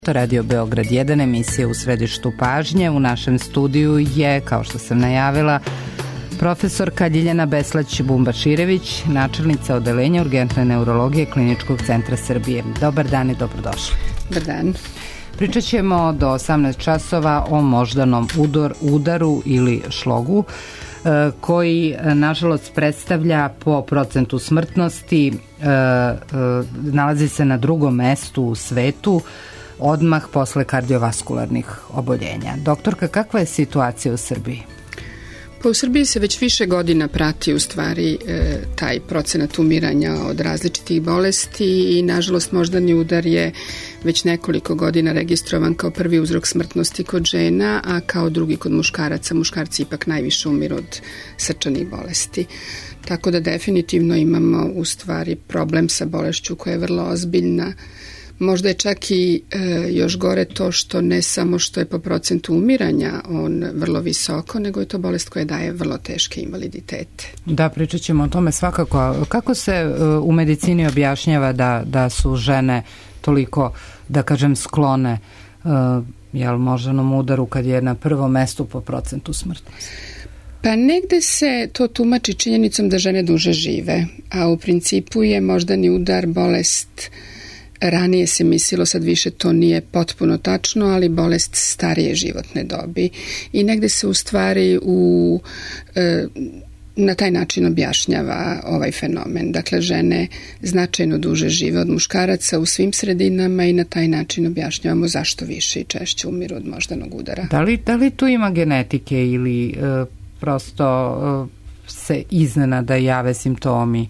Radio Beograd 1, emisija U središtu pažnje. U našem studiju je, kao što sam najavila, profesorka Ljiljana Beslać-Bumbaširević, načelnica odeljenja urgentne neurologije Kliničkog centra Srbije. Dobar dan i dobrodošli. Dobar dan. Pričat ćemo do 18 časova o moždanom udaru ili šlogu, koji nažalost predstavlja po procentu smrtnosti, nalazi se na drugom mestu u svetu, odmah posle kardiovaskularnih oboljenja. Doktorka, kakva je situacija u Srbiji? Pa u Srbiji se već više godina prati u stvari taj procenat umiranja od različitih bolesti i nažalost moždani udar je već nekoliko godina registrovan kao prvi uzrok smrtnosti kod žena, a kao drugi kod muškaraca. Muškarci ipak najviše umiru od srčanih bolesti. Tako da definitivno imamo u stvari problem sa bolešću koja je vrlo ozbiljna. Možda je čak i još gore to što ne samo što je po procentu umiranja on vrlo visoko, nego je to bolest koja daje vrlo teške invaliditete. Da, pričat ćemo o tome svakako. Kako se u medicini objašnjava da su žene toliko, da kažem, sklone moždanom udaru kad je na prvom mestu po procentu smrtnosti? Pa negde se to tumači činjenicom da žene duže žive, a u principu je moždani udar bolest. Ranije se mislilo, sad više to nije potpuno tačno, ali bolest starije životne dobi. I negde se u stvari na taj način objašnjava ovaj fenomen. Dakle, žene značajno duže žive od muškaraca u svim sredinama i na taj način objašnjavamo zašto više i češće umiru od moždanog udara. Da li tu ima genetike ili prosto se iznenada jave simptomi?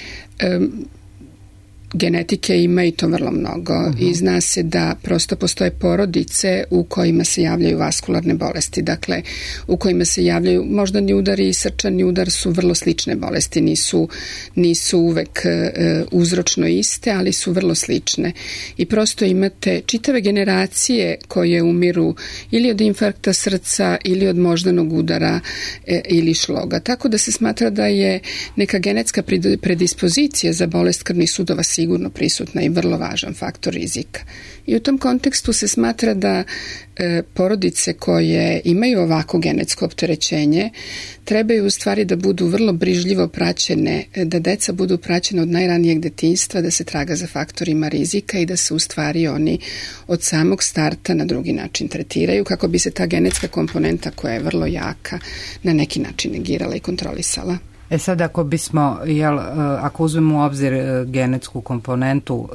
Genetike ima i to vrlo mnogo i zna se da prosto postoje porodice u kojima se javljaju vaskularne bolesti, dakle u kojima se javljaju moždani udar i srčani udar su vrlo slične bolesti, nisu uvek uzročno iste, ali su vrlo slične i prosto imate čitave generacije koje umiru ili od infarkta srca ili od moždanog udara ili šloga, tako da se smatra da je neka genetska predispozicija za bolest krvnih sudova sigurno prisutna i vrlo važan faktor rizika. I u tom kontekstu se smatra da porodice koje imaju ovako genetsko opterećenje trebaju u stvari da budu vrlo brižljivo praćene, da deca budu praćene od najranijeg detinjstva, da se traga za faktorima rizika i da se u stvari oni od samog starta na drugi način tretiraju kako bi se ta genetska komponenta koja je vrlo jaka na neki način negirala i kontrolisala. Sad ako uzmemo u obzir genetsku komponentu,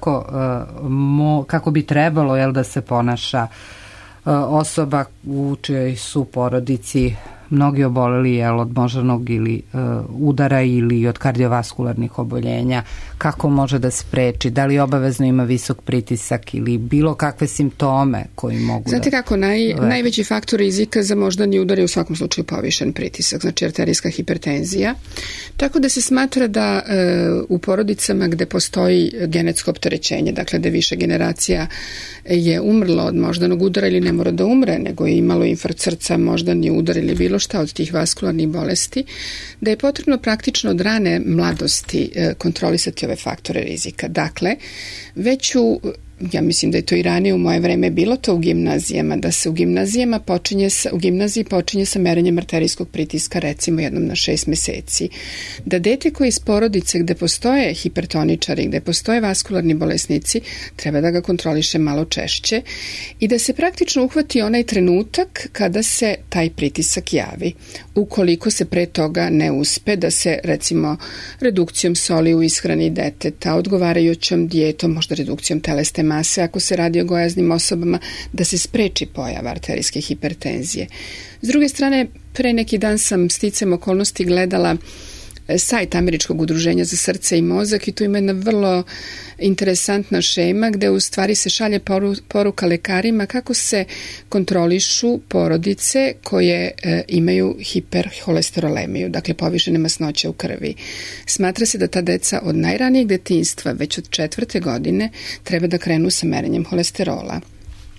kako bi trebalo da se ponaša osoba u čijoj su porodici mnogi oboleli od moždanog ili udara ili od kardiovaskularnih oboljenja, kako može da spreči, da li obavezno ima visok pritisak ili bilo kakve simptome koji mogu Znate kako, najveći faktor rizika za moždani udar je u svakom slučaju povišen pritisak, znači arterijska hipertenzija, tako da se smatra da u porodicama gde postoji genetsko opterećenje, dakle da više generacija je umrlo od moždanog udara ili ne mora da umre, nego je imalo infarkt srca, moždani udar ili bilo šta od tih vaskularnih bolesti, da je potrebno praktično od rane mladosti kontrolisati ove faktore rizika. Dakle, ja mislim da je to i ranije u moje vreme bilo to u gimnazijama, da se u gimnaziji počinje sa merenjem arterijskog pritiska recimo jednom na 6 meseci. Da dete koje iz porodice gde postoje hipertoničari, gde postoje vaskularni bolesnici, treba da ga kontroliše malo češće i da se praktično uhvati onaj trenutak kada se taj pritisak javi. Ukoliko se pre toga ne uspe da se recimo redukcijom soli u ishrani deteta, odgovarajućom dijetom, možda redukcijom telesne mase, ako se radi o gojaznim osobama, da se spreči pojava arterijske hipertenzije. S druge strane, pre neki dan sam sticajem okolnosti gledala sajt Američkog udruženja za srce i mozak i tu ima jedna vrlo interesantna šema gde u stvari se šalje poruka lekarima kako se kontrolišu porodice koje imaju hiperholesterolemiju, dakle povišene masnoće u krvi. Smatra se da ta deca od najranijeg detinjstva, već od 4. godine, treba da krenu sa merenjem holesterola.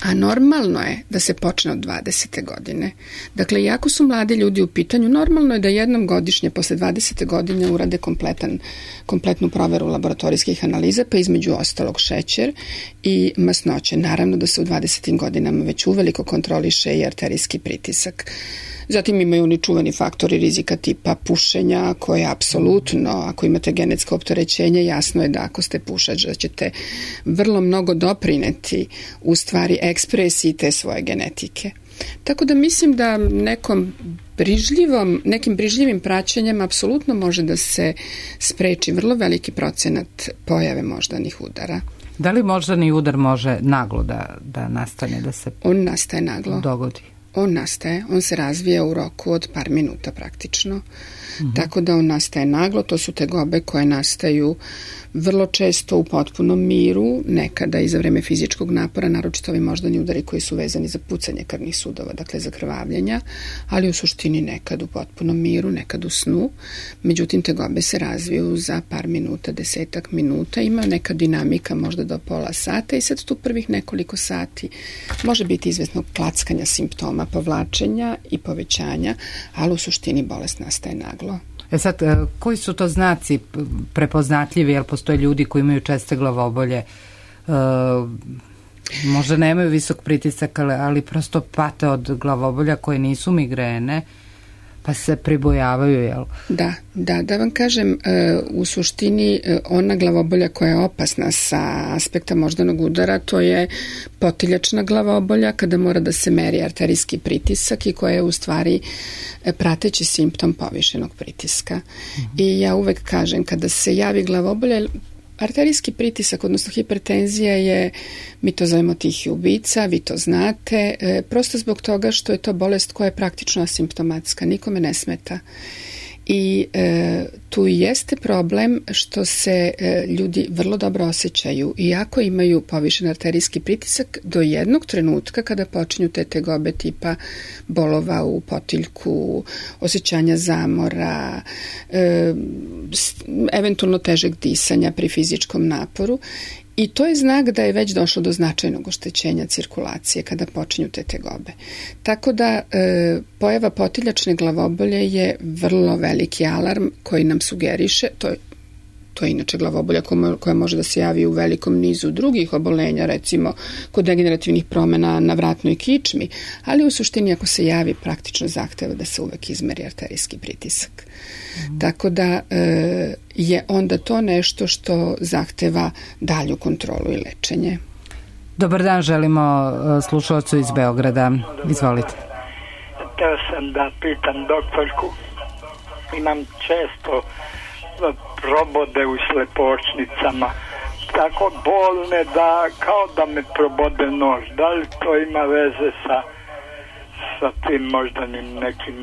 A normalno je da se počne od 20. godine. Dakle, iako su mladi ljudi u pitanju, normalno je da jednom godišnje, posle 20. godine, urade kompletnu proveru laboratorijskih analiza, pa između ostalog šećer i masnoće. Naravno da se u 20. godinama već uveliko kontroliše i arterijski pritisak. Zatim imaju oni čuveni faktori rizika tipa pušenja, koje apsolutno, ako imate genetsko opterećenje, jasno je da ako ste pušač, da ćete vrlo mnogo doprineti u stvari ekspresiji te svoje genetike. Tako da mislim da nekim brižljivim praćenjem apsolutno može da se spreči vrlo veliki procenat pojave moždanih udara. Da li moždani udar može naglo da nastane, da se on nastaje naglo. Dogodi? On se razvija u roku od par minuta praktično. Tako da on nastaje naglo, to su tegobe koje nastaju vrlo često u potpunom miru, nekada i za vreme fizičkog napora, naročito ovi moždani udari koji su vezani za pucanje krvnih sudova, dakle za krvavljenja, ali u suštini nekad u potpunom miru, nekad u snu. Međutim, tegobe se razviju za par minuta, 10 minuta, ima neka dinamika možda do pola sata i sad tu prvih nekoliko sati može biti izvesno klackanja simptoma, povlačenja i povećanja, ali u suštini bolest nastaje naglo. Sad, koji su to znaci prepoznatljivi, jer postoje ljudi koji imaju česte glavobolje, možda nemaju visok pritisak, ali prosto pate od glavobolja koje nisu migrene, pa se pribojavaju, jel? Da vam kažem, u suštini ona glavobolja koja je opasna sa aspekta moždanog udara, to je potiljačna glavobolja kada mora da se meri arterijski pritisak i koja je u stvari prateći simptom povišenog pritiska. I ja uvek kažem, kada se javi glavobolja, arterijski pritisak, odnosno hipertenzija je, mi to zovemo tihi ubica, vi to znate, prosto zbog toga što je to bolest koja je praktično asimptomatska, nikome ne smeta. I tu jeste problem što se ljudi vrlo dobro osjećaju, iako imaju povišen arterijski pritisak do jednog trenutka kada počinju te tegobe tipa bolova u potiljku, osjećanja zamora, eventualno težeg disanja pri fizičkom naporu. I to je znak da je već došlo do značajnog oštećenja cirkulacije kada počinju te tegobe. Tako da pojava potiljačne glavobolje je vrlo veliki alarm koji nam sugeriše, to je inače glavobolja koja može da se javi u velikom nizu drugih obolenja, recimo kod degenerativnih promena na vratnoj kičmi, ali u suštini ako se javi praktično zahteva da se uvek izmeri arterijski pritisak. Tako da je onda to nešto što zahteva dalju kontrolu i lečenje. Dobar dan, želimo slušalcu iz Beograda. Izvolite. Teo sam da pitam doktorku, imam često probode u slepočnicama, tako bolne da kao da me probode nož. Da li to ima veze sa tim moždanim nekim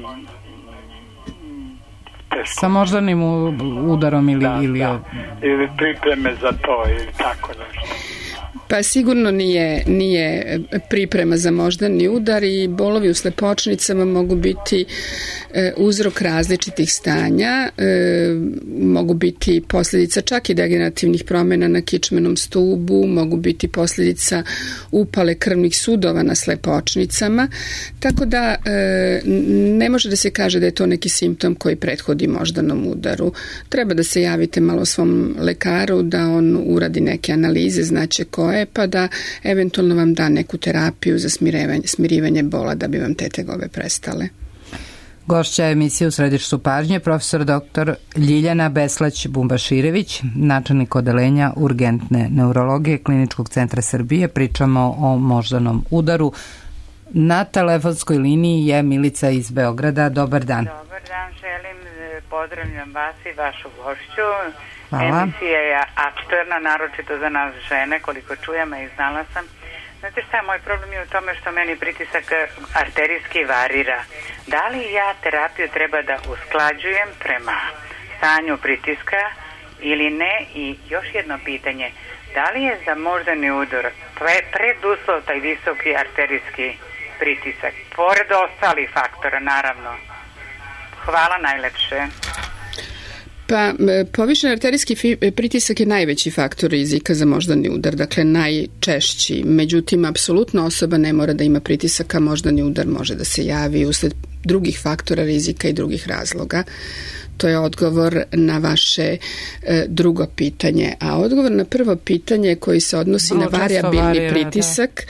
teškom? Sa moždanim udarom ili pripreme za to ili tako nešto? Pa sigurno nije priprema za moždani udar i bolovi u slepočnicama mogu biti uzrok različitih stanja, mogu biti posljedica čak i degenerativnih promjena na kičmenom stubu, mogu biti posljedica upale krvnih sudova na slepočnicama, tako da ne može da se kaže da je to neki simptom koji prethodi moždanom udaru. Treba da se javite malo svom lekaru da on uradi neke analize, znaće koje, pa da eventualno vam da neku terapiju za smirivanje bola da bi vam te tegobe prestale. Gošća emisije U središtu pažnje, profesor dr. Ljiljana Beslać-Bumbaširević, načelnik odeljenja urgentne neurologije Kliničkog centra Srbije. Pričamo o moždanom udaru. Na telefonskoj liniji je Milica iz Beograda. Dobar dan. Dobar dan, pozdravljam vas i vašu gošću. Hvala. Emisija je aktuelna, naročito za nas žene, koliko čujem i znala sam. Znate šta, moj problem je u tome što meni pritisak arterijski varira. Da li ja terapiju treba da usklađujem prema stanju pritiska ili ne? I još jedno pitanje, da li je za moždani udar preduslov taj visoki arterijski pritisak, pored ostalih faktora naravno? Hvala najlepše. Pa, povišen arterijski pritisak je najveći faktor rizika za moždani udar, dakle najčešći. Međutim, apsolutno osoba ne mora da ima pritisak, a moždani udar može da se javi usled drugih faktora rizika i drugih razloga. To je odgovor na vaše drugo pitanje. A odgovor na prvo pitanje koji se odnosi na varijabilni pritisak,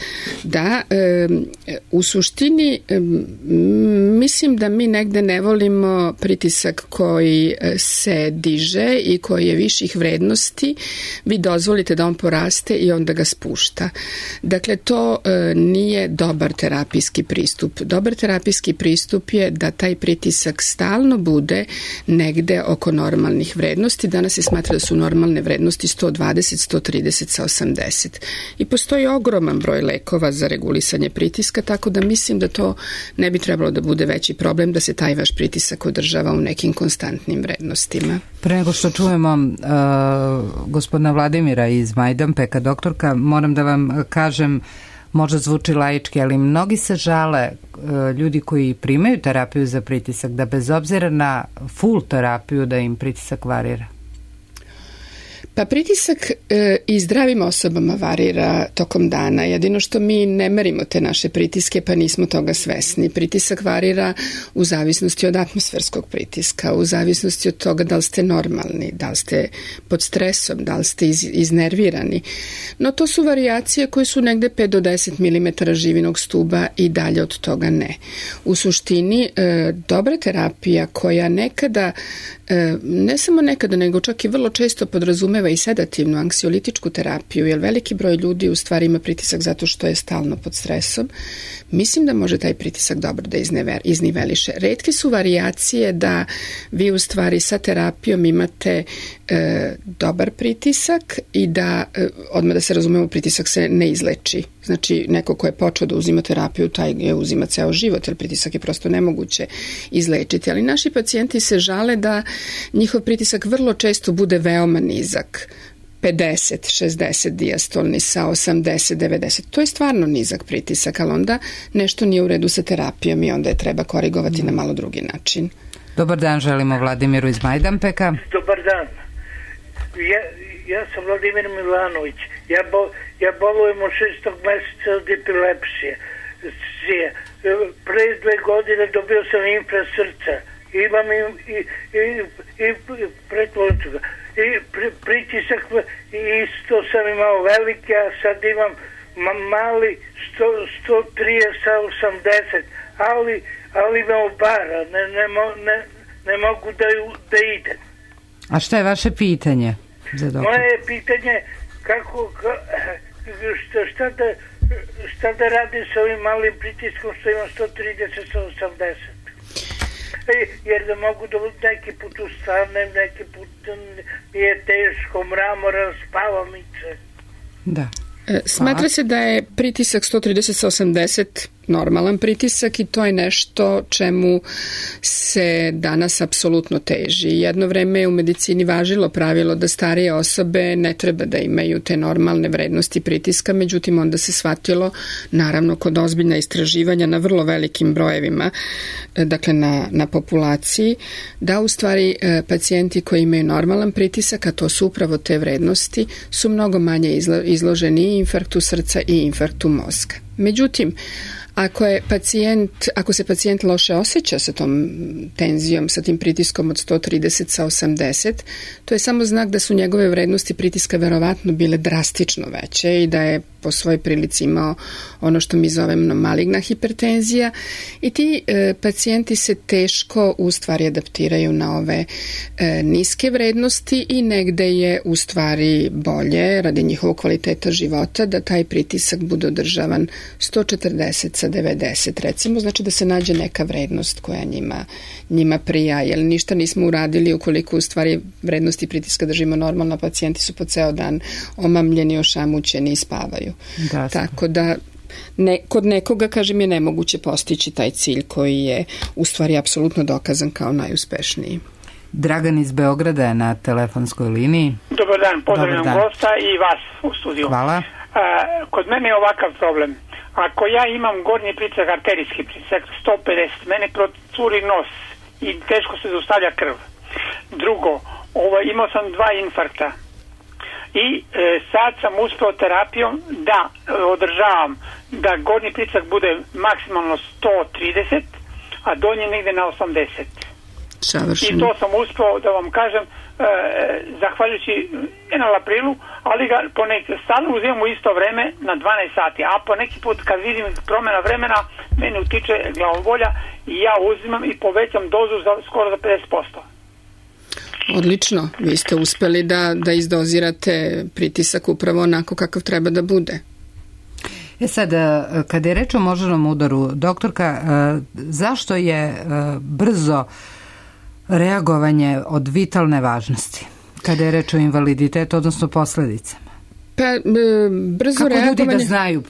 u suštini mislim da mi negde ne volimo pritisak koji se diže i koji je viših vrednosti. Vi dozvolite da on poraste i onda ga spušta. Dakle, to nije dobar terapijski pristup. Dobar terapijski pristup je da taj pritisak stalno bude negde oko normalnih vrednosti. Danas se smatra da su normalne vrednosti 120, 130 sa 80. I postoji ogroman broj lekova za regulisanje pritiska, tako da mislim da to ne bi trebalo da bude veći problem, da se taj vaš pritisak održava u nekim konstantnim vrednostima. Pre nego što čujemo gospodina Vladimira iz Majdanpeka, doktorka, moram da vam kažem, možda zvuči laički, ali mnogi se žale, ljudi koji primaju terapiju za pritisak, da bez obzira na full terapiju da im pritisak varira. Pa pritisak i zdravim osobama varira tokom dana. Jedino što mi ne merimo te naše pritiske, pa nismo toga svesni. Pritisak varira u zavisnosti od atmosferskog pritiska, u zavisnosti od toga da li ste normalni, da li ste pod stresom, da li ste iznervirani. No to su varijacije koje su negde 5 do 10 mm živinog stuba i dalje od toga ne. U suštini, dobra terapija koja nekada, ne samo nekada, nego čak i vrlo često podrazumeva i sedativnu anksiolitičku terapiju, jer veliki broj ljudi u stvari ima pritisak zato što je stalno pod stresom. Mislim da može taj pritisak dobro da izniveliše. Retke su varijacije da vi u stvari sa terapijom imate dobar pritisak i da, odmah da se razumemo, pritisak se ne izleči. Znači, neko ko je počeo da uzima terapiju, taj je uzima ceo život, jer pritisak je prosto nemoguće izlečiti. Ali naši pacijenti se žale da njihov pritisak vrlo često bude veoma nizak. 50, 60 dijastolni sa 80, 90. To je stvarno nizak pritisak, ali onda nešto nije u redu sa terapijom i onda je treba korigovati na malo drugi način. Dobar dan, želimo Vladimiru iz Majdanpeka. Dobar dan. Ja sam Vladimir Milanović. Ja bolujem od 6. meseca od epilepsije. Pre 2 godine dobio sam infarkt srca. Imam i pretvorcu ga. I pritisak isto sam imao veliki, a sad imam mali 130 sa 80, ali me obara, ne mogu da idem. A šta je vaše pitanje za doktor? Moje pitanje šta da radim sa ovim malim pritiskom što imam 130 sa 80? Jer da mogu da neki put ustanem, neki put je teško, mramoran, spavamice. Da. Smatra se da je pritisak 130 sa 80 normalan pritisak i to je nešto čemu se danas apsolutno teži. Jedno vreme je u medicini važilo pravilo da starije osobe ne treba da imaju te normalne vrednosti pritiska, međutim onda se shvatilo, naravno kod ozbiljna istraživanja na vrlo velikim brojevima, dakle na populaciji, da u stvari pacijenti koji imaju normalan pritisak, a to su upravo te vrednosti, su mnogo manje izloženi i infarktu srca i infarktu mozga. Međutim, ako se pacijent loše osjeća sa tom tenzijom, sa tim pritiskom od 130 sa 80, to je samo znak da su njegove vrednosti pritiska verovatno bile drastično veće i da je po svojoj prilici imao ono što mi zovemo maligna hipertenzija i ti pacijenti se teško u stvari adaptiraju na ove niske vrednosti i negde je u stvari bolje radi njihovog kvaliteta života da taj pritisak bude održavan 140 sa 90 recimo, znači da se nađe neka vrednost koja njima prija, jer ništa nismo uradili ukoliko u stvari vrednosti pritiska držimo normalno, pacijenti su po ceo dan omamljeni, ošamućeni i spavaju. Da, tako da kod nekoga, kažem, je nemoguće postići taj cilj koji je u stvari apsolutno dokazan kao najuspešniji. Dragan iz Beograda je na telefonskoj liniji. Dobar dan, pozdravljam gosta i vas u studiju. Hvala. Kod mene je ovakav problem. Ako ja imam gornji pritisak, arterijski pritisak 150, mene procuri nos i teško se zaustavlja krv. Drugo, imao sam 2 infarkta i sad sam uspeo terapijom da održavam da gornji pritisak bude maksimalno 130, a donji negde na 80. Savršeno. I to sam uspeo da vam kažem zahvaljujući enalaprilu, ali ga stalno uzimam u isto vreme na 12 sati, a po neki put kad vidim promjena vremena meni utiče glavobolja i ja uzimam i povećam dozu skoro za 50%. Odlično, vi ste uspeli da izdozirate pritisak upravo onako kakav treba da bude. Sad, kada je reč o moždanom udaru, doktorka, zašto je brzo reagovanje od vitalne važnosti kada je reč o invaliditetu, odnosno posledicama? Pa, brzo kako reagovanje... ljudi da znaju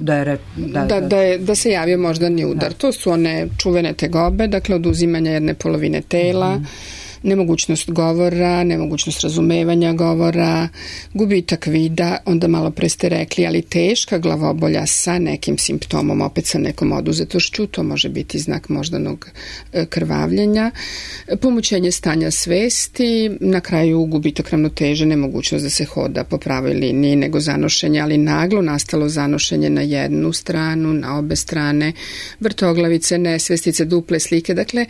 da se javio moždani udar? To su one čuvene tegobe, dakle oduzimanja jedne polovine tela, nemogućnost govora, nemogućnost razumevanja govora, gubitak vida, onda malo pre ste rekli, ali teška glavobolja sa nekim simptomom, opet sa nekom oduzetošću, to može biti znak moždanog krvavljenja, pomućenje stanja svesti, na kraju gubitak ravnoteže, nemogućnost da se hoda po pravoj liniji, nego zanošenje, ali naglo nastalo zanošenje na jednu stranu, na obe strane, vrtoglavice, nesvestice, duple slike, dakle,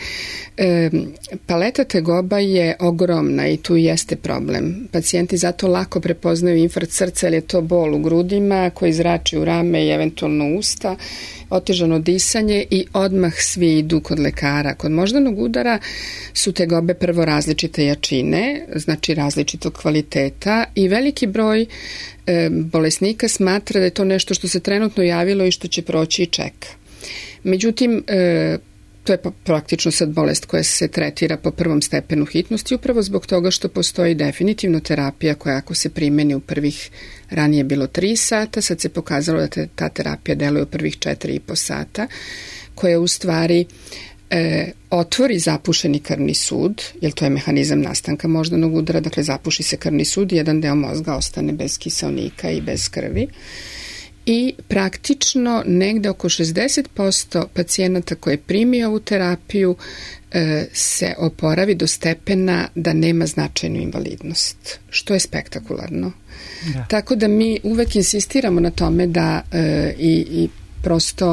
paleta tegoba je ogromna i tu jeste problem. Pacijenti zato lako prepoznaju infarkt srca, jer je to bol u grudima koji zrači u rame i eventualno usta, otežano disanje i odmah svi idu kod lekara. Kod moždanog udara su tegobe prvo različite jačine, znači različitog kvaliteta i veliki broj bolesnika smatra da je to nešto što se trenutno javilo i što će proći i čeka. Međutim, to je praktično sad bolest koja se tretira po prvom stepenu hitnosti, upravo zbog toga što postoji definitivno terapija koja ako se primeni u prvih, ranije bilo 3 sata, sad se pokazalo da ta terapija deluje u prvih 4,5 sata, koja u stvari otvori zapušeni krvni sud, jer to je mehanizam nastanka moždanog udara, dakle zapuši se krvni sud, jedan deo mozga ostane bez kiseonika i bez krvi. I praktično negde oko 60% pacijenata koje primi ovu terapiju se oporavi do stepena da nema značajnu invalidnost, što je spektakularno. Da. Tako da mi uvek insistiramo na tome da i prosto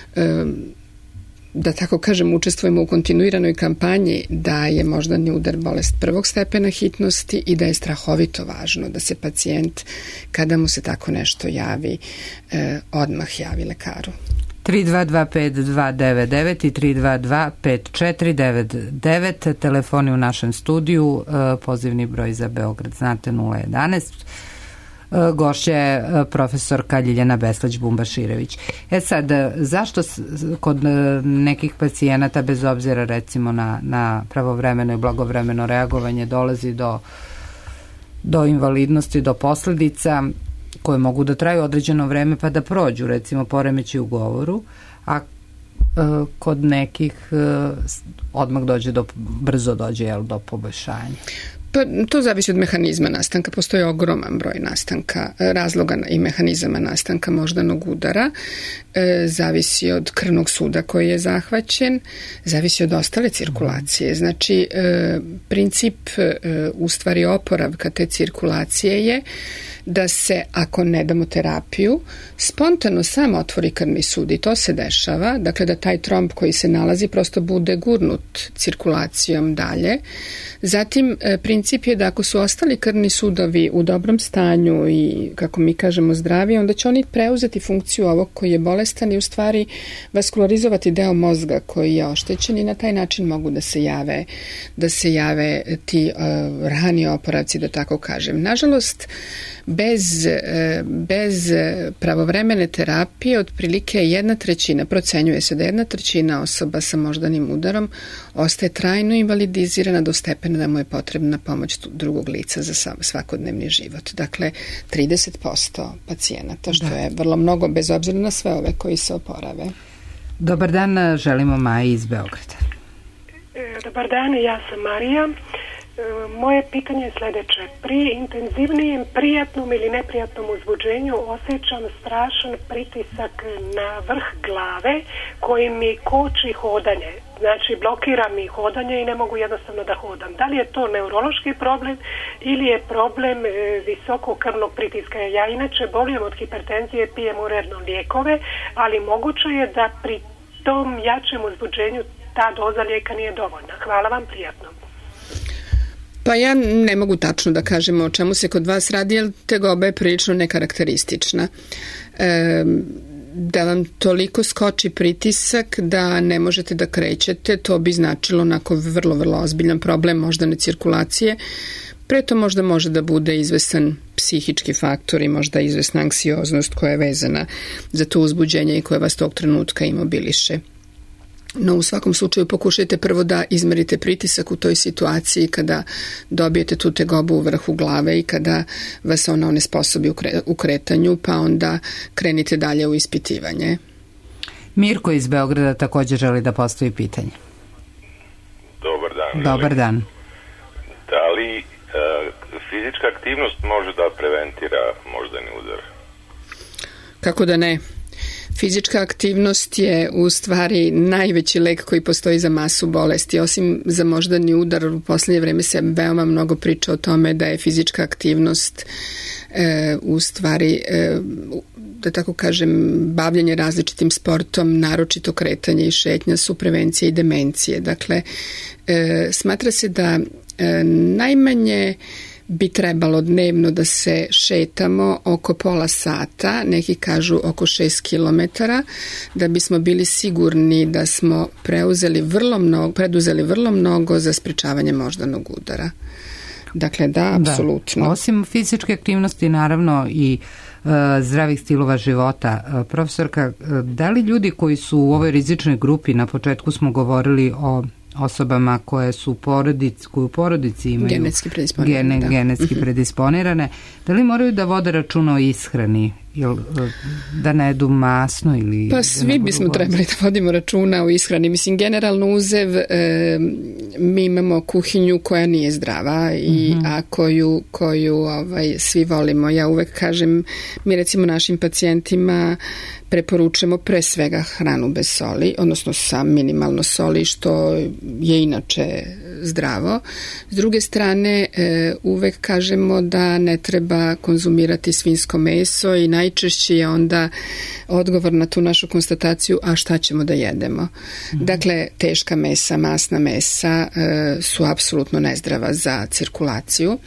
da tako kažem učestvujemo u kontinuiranoj kampanji da je moždani udar bolest prvog stepena hitnosti i da je strahovito važno da se pacijent kada mu se tako nešto javi odmah javi lekaru. 3225299 i 3225499 telefoni u našem studiju, pozivni broj za Beograd znate 011. Gošća je profesorka Ljiljana Beslać-Bumbaširević. Sad, zašto kod nekih pacijenata, bez obzira recimo na pravovremeno i blagovremeno reagovanje, dolazi do invalidnosti, do posledica koje mogu da traju određeno vreme pa da prođu, recimo poremeći u govoru, a kod nekih odmah brzo dođe do poboljšanja? Pa to zavisi od mehanizma nastanka. Postoji ogroman broj nastanka, razloga i mehanizama nastanka moždanog udara. Zavisi od krvnog suda koji je zahvaćen, zavisi od ostale cirkulacije. Znači, princip u stvari oporavka te cirkulacije je da se, ako ne damo terapiju, spontano sam otvori krvni sud i to se dešava, dakle da taj tromb koji se nalazi prosto bude gurnut cirkulacijom dalje. Zatim, princip je da ako su ostali krvni sudovi u dobrom stanju i, kako mi kažemo, zdravi, onda će oni preuzeti funkciju ovog koji je bolestan i u stvari vaskularizovati deo mozga koji je oštećen i na taj način mogu da se jave ti rani oporavci, da tako kažem. Nažalost, bez pravovremene terapije otprilike 1/3, procenjuje se da 1/3 osoba sa moždanim udarom ostaje trajno invalidizirana do stepena da mu je potrebna pomoć drugog lica za svakodnevni život. Dakle, 30% pacijenata, što je vrlo mnogo, bez obzira na sve ove koji se oporave. Dobar dan, želimo Maji iz Beograda. Dobar dan, ja sam Marija Moje pitanje je sljedeće. Pri intenzivnijem prijatnom ili neprijatnom uzbuđenju osjećam strašan pritisak na vrh glave koji mi koči hodanje. Znači blokira mi hodanje i ne mogu jednostavno da hodam. Da li je to neurološki problem ili je problem visokog krvnog pritiska? Ja inače bolujem od hipertenzije, pijem uredno lijekove, ali moguće je da pri tom jačem uzbuđenju ta doza lijeka nije dovoljna. Hvala vam, prijatno. Pa ja ne mogu tačno da kažem o čemu se kod vas radi, jer tegoba je prilično nekarakteristična. Da vam toliko skoči pritisak da ne možete da krećete, to bi značilo onako vrlo, vrlo ozbiljan problem moždane cirkulacije. Preto možda može da bude izvestan psihički faktor i možda izvesna anksioznost koja je vezana za to uzbuđenje i koja vas tog trenutka imobiliše. No u svakom slučaju pokušajte prvo da izmerite pritisak u toj situaciji kada dobijete tu tegobu u vrhu glave i kada vas ona onesposobi u kretanju, pa onda krenite dalje u ispitivanje. Mirko iz Beograda također želi da postavi pitanje. Dobar dan. Dobar dan. Da li fizička aktivnost može da preventira moždani udar? Kako da ne? Fizička aktivnost je u stvari najveći lek koji postoji za masu bolesti. Osim za moždani udar, u posljednje vreme se veoma mnogo priča o tome da je fizička aktivnost u stvari, da tako kažem, bavljanje različitim sportom, naročito kretanje i šetnja su prevencije i demencije. Dakle, smatra se da najmanje bi trebalo dnevno da se šetamo oko pola sata, neki kažu oko 6 km, da bismo bili sigurni da smo preduzeli vrlo mnogo za sprečavanje moždanog udara. Dakle, da, apsolutno. Da. Osim fizičke aktivnosti, naravno i zdravih stilova života. Profesorka, da li ljudi koji su u ovoj rizičnoj grupi, na početku smo govorili o osobama koje su u porodici imaju genetski predisponirane, da li moraju da vode računa o ishrani, da ne jedu masno ili... Pa svi bismo trebali da vodimo računa o ishrani. Mislim, generalno uzev, mi imamo kuhinju koja nije zdrava i a koju svi volimo. Ja uvek kažem, mi recimo našim pacijentima preporučujemo pre svega hranu bez soli, odnosno sa minimalno soli, što je inače zdravo. S druge strane, uvek kažemo da ne treba konzumirati svinjsko meso i najčešće je onda odgovor na tu našu konstataciju, a šta ćemo da jedemo. Dakle, teška mesa, masna mesa su apsolutno nezdrava za cirkulaciju.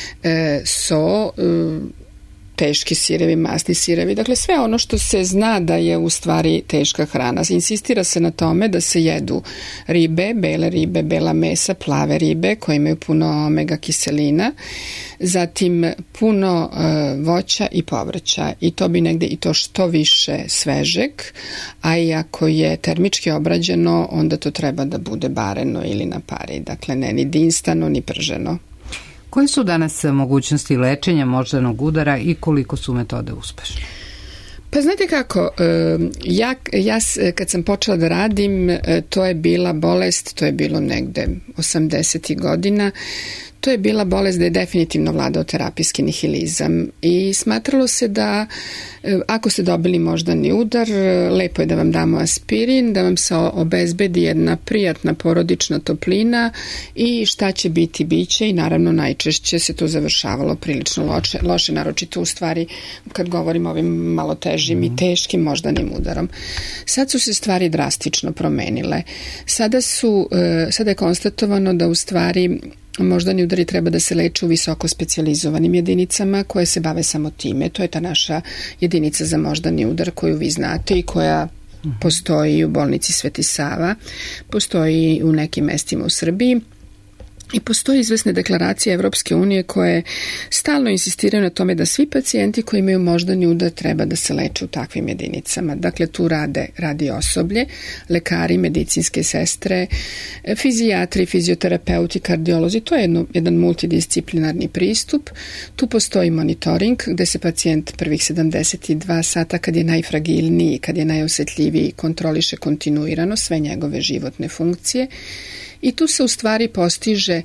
Teški sirevi, masni sirevi, dakle sve ono što se zna da je u stvari teška hrana. Insistira se na tome da se jedu ribe, bele ribe, bela mesa, plave ribe koje imaju puno omega kiselina, zatim puno voća i povrća i to bi negde i to što više svežeg, a i ako je termički obrađeno, onda to treba da bude bareno ili na pari, dakle ne ni dinstano ni prženo. Koje su danas mogućnosti lečenja moždanog udara i koliko su metode uspešne? Pa znate kako, ja kad sam počela da radim, to je bila bolest, to je bilo negde 80. godina, to je bila bolest da je definitivno vladao terapijski nihilizam i smatralo se da ako ste dobili moždani udar, lepo je da vam damo aspirin, da vam se obezbedi jedna prijatna porodična toplina i šta će biti, biće i naravno najčešće se to završavalo prilično loše, naročito u stvari kad govorimo o ovim malo težim i teškim moždanim udarom. Sad su se stvari drastično promenile. Sada je konstatovano da u stvari moždani udari treba da se leče u visoko specijalizovanim jedinicama koje se bave samo time. To je ta naša jedinica za moždani udar koju vi znate i koja postoji u bolnici Sveti Sava, postoji u nekim mestima u Srbiji. I postoji izvesne deklaracije Evropske unije koje stalno insistiraju na tome da svi pacijenti koji imaju moždani udar treba da se leče u takvim jedinicama. Dakle, tu radi osoblje, lekari, medicinske sestre, fizijatri, fizioterapeuti, kardiolozi. To je jedan multidisciplinarni pristup. Tu postoji monitoring gde se pacijent prvih 72 sata kad je najfragilniji, kad je najosetljiviji, kontroliše kontinuirano sve njegove životne funkcije. I tu se u stvari postiže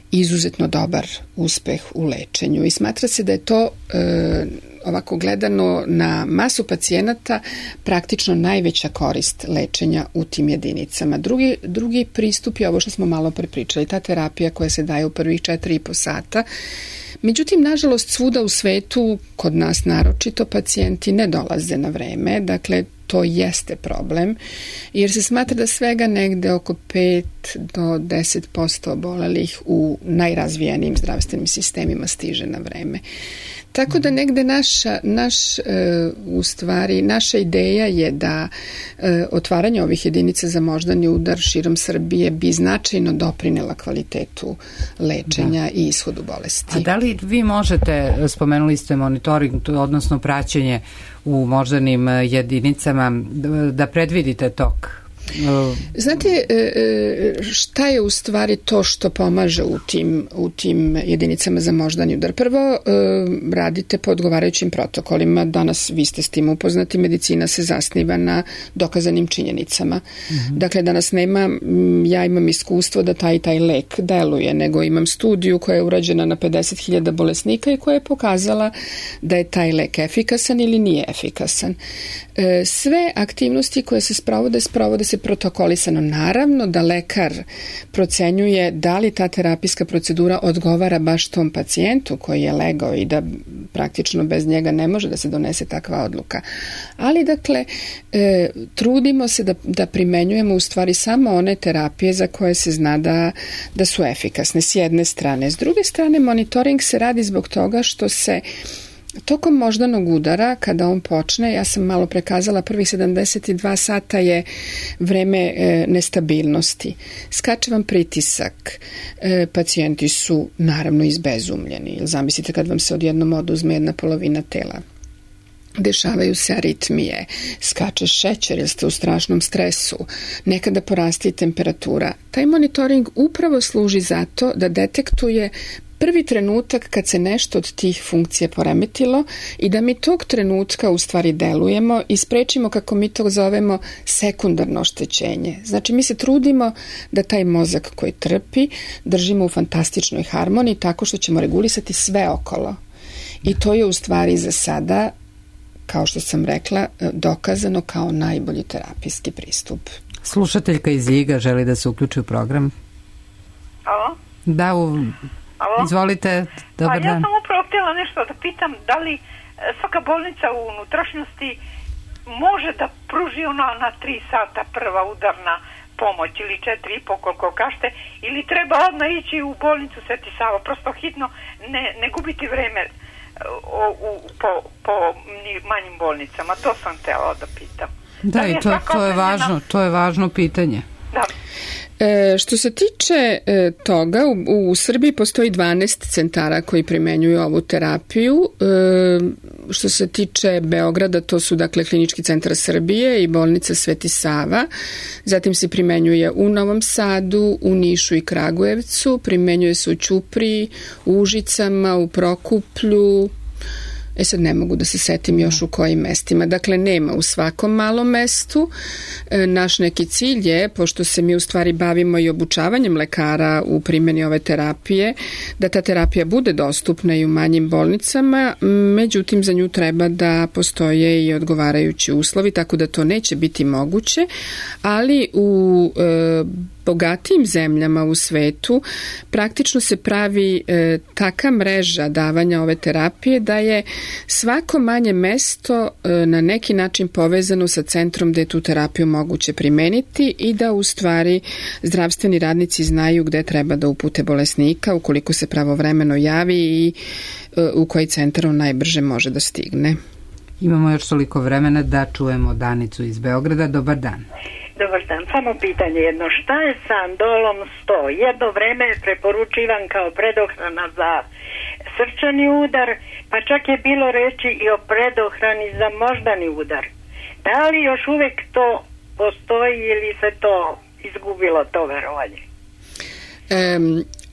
izuzetno dobar uspeh u lečenju i smatra se da je to ovako gledano na masu pacijenata praktično najveća korist lečenja u tim jedinicama. Drugi pristup je ovo što smo malo prepričali, ta terapija koja se daje u prvih 4,5 sata. Međutim, nažalost, svuda u svetu, kod nas naročito, pacijenti ne dolaze na vreme, dakle, to jeste problem, jer se smatra da svega negde oko 5 do 10% obolelih u najrazvijenijim zdravstvenim sistemima stiže na vreme. Tako da negde naša ideja je da otvaranje ovih jedinica za moždani udar širom Srbije bi značajno doprinela kvalitetu lečenja i ishodu bolesti. A da li vi možete, spomenuli ste monitoring, odnosno praćenje u moždanim jedinicama, da predvidite tok? Znate, šta je u stvari to što pomaže u tim jedinicama za moždani udar? Prvo, radite po odgovarajućim protokolima. Danas vi ste s tim upoznati, medicina se zasniva na dokazanim činjenicama. Dakle, danas ja imam iskustvo da taj lek deluje, nego imam studiju koja je urađena na 50.000 bolesnika i koja je pokazala da je taj lek efikasan ili nije efikasan. Sve aktivnosti koje se sprovode se protokolisano. Naravno da lekar procenjuje da li ta terapijska procedura odgovara baš tom pacijentu koji je legao i da praktično bez njega ne može da se donese takva odluka. Ali dakle, trudimo se da primenjujemo u stvari samo one terapije za koje se zna da su efikasne s jedne strane. S druge strane, monitoring se radi zbog toga što se tokom moždanog udara, kada on počne, ja sam malo prekazala, prvih 72 sata je vreme nestabilnosti. Skače vam pritisak. Pacijenti su naravno izbezumljeni. Zamislite kad vam se odjednom oduzme jedna polovina tela. Dešavaju se aritmije, skače šećer jer ste u strašnom stresu, nekada porasti temperatura. Taj monitoring upravo služi za to da detektuje prvi trenutak kad se nešto od tih funkcija poremetilo i da mi tog trenutka u stvari delujemo i sprečimo, kako mi to zovemo, sekundarno oštećenje. Znači mi se trudimo da taj mozak koji trpi držimo u fantastičnoj harmoniji tako što ćemo regulisati sve okolo. I to je u stvari za sada, kao što sam rekla, dokazano kao najbolji terapijski pristup. Slušateljka iz Ljiga želi da se uključi u program. Alo? Da, izvolite, dobar dan. Ja sam upravo htjela nešto da pitam, da li svaka bolnica u unutrašnjosti može da pruži na 3 sata prva udarna pomoć ili 4,5 koliko kažete, ili treba odmah ići u bolnicu Sveti Sava, prosto hitno ne gubiti vreme po manjim bolnicama. To sam htjela da pitam. Da, i to je važno pitanje. Da. Što se tiče toga, u Srbiji postoji 12 centara koji primenjuju ovu terapiju. Što se tiče Beograda, to su dakle Klinički centar Srbije i bolnica Sveti Sava. Zatim se primenjuje u Novom Sadu, u Nišu i Kragujevcu, primenjuje se u Ćupriji, u Užicama, u Prokuplju. Sad ne mogu da se setim još u kojim mestima. Dakle, nema u svakom malom mestu. Naš neki cilj je, pošto se mi u stvari bavimo i obučavanjem lekara u primjeni ove terapije, da ta terapija bude dostupna i u manjim bolnicama, međutim za nju treba da postoje i odgovarajući uslovi, tako da to neće biti moguće, ali u bogatijim zemljama u svetu praktično se pravi taka mreža davanja ove terapije da je svako manje mesto na neki način povezano sa centrom gde je tu terapiju moguće primeniti i da u stvari zdravstveni radnici znaju gde treba da upute bolesnika ukoliko se pravovremeno javi i u koji centar on najbrže može da stigne. Imamo još toliko vremena da čujemo Danicu iz Beograda. Dobar dan. Dobar dan, samo pitanje jedno, šta je sa Andolom 100? Jedno vreme je preporučivan kao predohrana za srčani udar, pa čak je bilo reći i o predohrani za moždani udar. Da li još uvek to postoji ili se to izgubilo, to verovanje?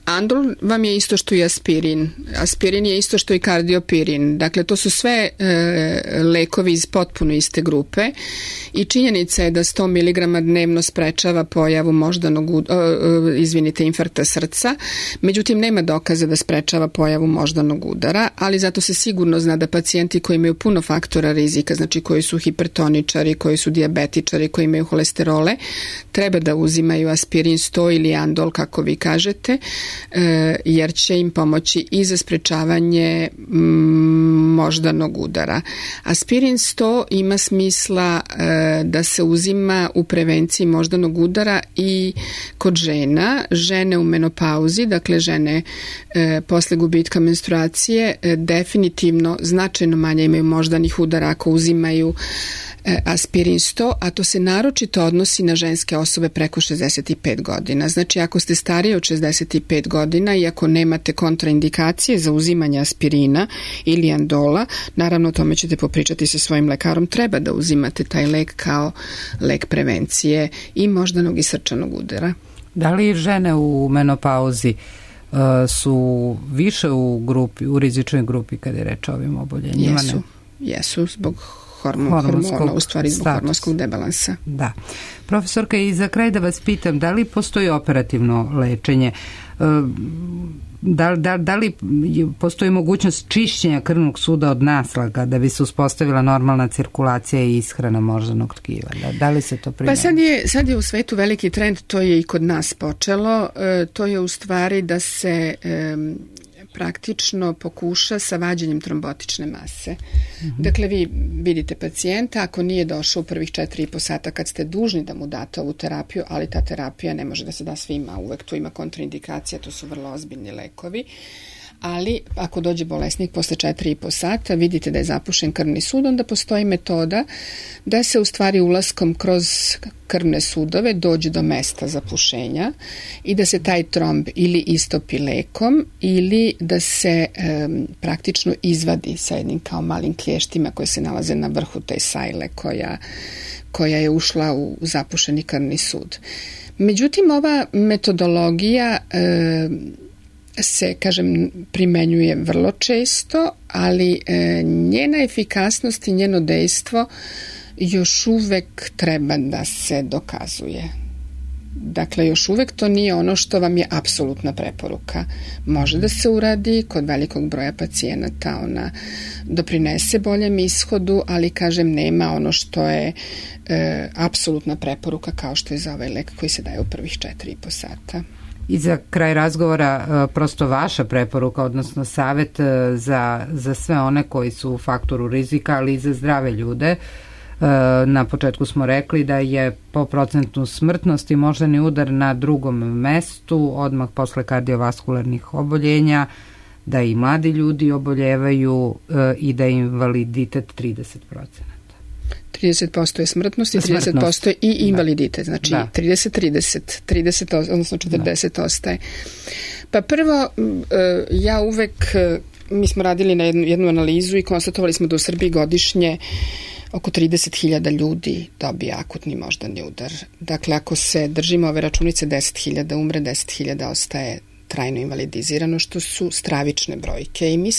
Andol vam je isto što i aspirin. Aspirin je isto što i kardiopirin. Dakle, to su sve lekovi iz potpuno iste grupe i činjenica je da 100 mg dnevno sprečava pojavu infarkta srca. Međutim, nema dokaza da sprečava pojavu moždanog udara, ali zato se sigurno zna da pacijenti koji imaju puno faktora rizika, znači koji su hipertoničari, koji su dijabetičari, koji imaju holesterole, treba da uzimaju aspirin 100 ili Andol, kako vi kažete, jer će im pomoći i za sprečavanje moždanog udara. Aspirin 100 ima smisla da se uzima u prevenciji moždanog udara i kod žene u menopauzi, dakle žene posle gubitka menstruacije definitivno značajno manje imaju moždanih udara ako uzimaju aspirin 100, a to se naročito odnosi na ženske osobe preko 65 godina. Znači, ako ste stariji od 65 godina i ako nemate kontraindikacije za uzimanje aspirina ili Andola, naravno o tome ćete popričati sa svojim lekarom, treba da uzimate taj lek kao lek prevencije i moždanog i srčanog udara. Da li žene u menopauzi su više u rizičnoj grupi kada je reč o ovim oboljenjima? Jesu, zbog hormona, u stvari zbog hormonskog debalansa. Da. Profesorka, i za kraj da vas pitam, da li postoji operativno lečenje? Da li postoji mogućnost čišćenja krvnog suda od naslaga da bi se uspostavila normalna cirkulacija i ishrana moždanog tkiva? Da li se to primjenjuje? Pa sad je u svetu veliki trend, to je i kod nas počelo, to je u stvari da se praktično pokuša sa vađenjem trombotične mase. Dakle, vi vidite pacijenta, ako nije došao u prvih 4,5 sata kad ste dužni da mu date ovu terapiju, ali ta terapija ne može da se da svima, uvek tu ima kontraindikacija, to su vrlo ozbiljni lekovi, ali ako dođe bolesnik posle 4,5 sata, vidite da je zapušen krvni sud, onda postoji metoda da se u stvari ulaskom kroz krvne sudove dođe do mesta zapušenja i da se taj tromb ili istopi lekom ili da se praktično izvadi sa jednim kao malim klještima koje se nalaze na vrhu te sajle koja je ušla u zapušeni krvni sud. Međutim, ova metodologija se, kažem, primenjuje vrlo često, ali njena efikasnost i njeno dejstvo još uvek treba da se dokazuje. Dakle, još uvek to nije ono što vam je apsolutna preporuka. Može da se uradi kod velikog broja pacijenata, ona doprinese boljem ishodu, ali, kažem, nema ono što je apsolutna preporuka kao što je za ovaj lek koji se daje u prvih 4,5 sata. I za kraj razgovora, prosto vaša preporuka, odnosno savjet za sve one koji su u faktoru rizika, ali i za zdrave ljude. Na početku smo rekli da je po procentu smrtnosti moždani udar na drugom mestu, odmah posle kardiovaskularnih oboljenja, da i mladi ljudi oboljevaju i da je invaliditet 30%. 30% je smrtnost i 30% je i invaliditet. Znači 30, odnosno 40 ostaje. Pa prvo, ja uvek, mi smo radili na jednu analizu i konstatovali smo da u Srbiji godišnje oko 30.000 ljudi dobije akutni moždani udar. Dakle, ako se držimo ove računice, 10.000 umre, 10.000 ostaje trajno invalidizirano, što su stravične brojke. I mi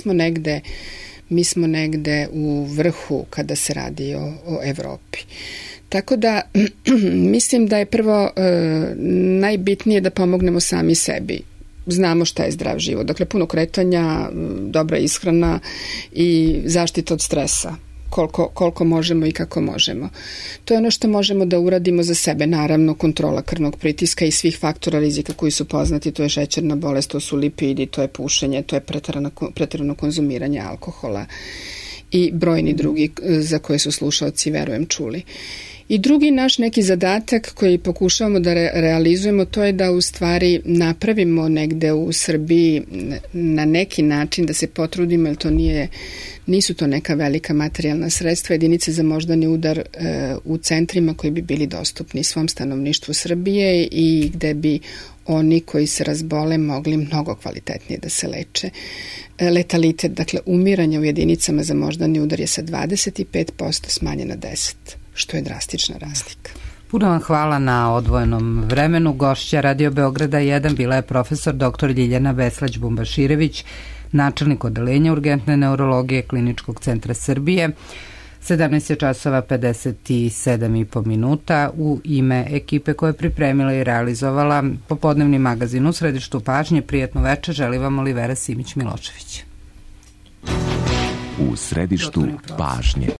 smo negde u vrhu kada se radi o Evropi. Tako da mislim da je prvo najbitnije da pomognemo sami sebi. Znamo šta je zdrav život. Dakle, puno kretanja, dobra ishrana i zaštita od stresa. Koliko možemo i kako možemo. To je ono što možemo da uradimo za sebe. Naravno, kontrola krvnog pritiska i svih faktora rizika koji su poznati. To je šećerna bolest, to su lipidi, to je pušenje, to je preterano konzumiranje alkohola i brojni drugi za koje su slušaoci, verujem, čuli. I drugi naš neki zadatak koji pokušavamo da realizujemo, to je da u stvari napravimo negde u Srbiji na neki način da se potrudimo, jer to nisu to neka velika materijalna sredstva, jedinice za moždani udar u centrima koji bi bili dostupni svom stanovništvu Srbije i gde bi oni koji se razbole mogli mnogo kvalitetnije da se leče. Letalitet, dakle umiranje u jedinicama za moždani udar je sa 25% smanjen na 10%, što je drastična razlika. Puno vam hvala na odvojenom vremenu. Gošća Radio Beograda 1 bila je profesor dr. Ljiljana Veslać-Bumbaširević, načelnik odeljenja urgentne neurologije Kliničkog centra Srbije. 17 časova 57,5 minuta. U ime ekipe koja je pripremila i realizovala popodnevni magazin u središtu pažnje, prijatno večer, želi vam Olivera Simić-Milošević. U središtu pažnje.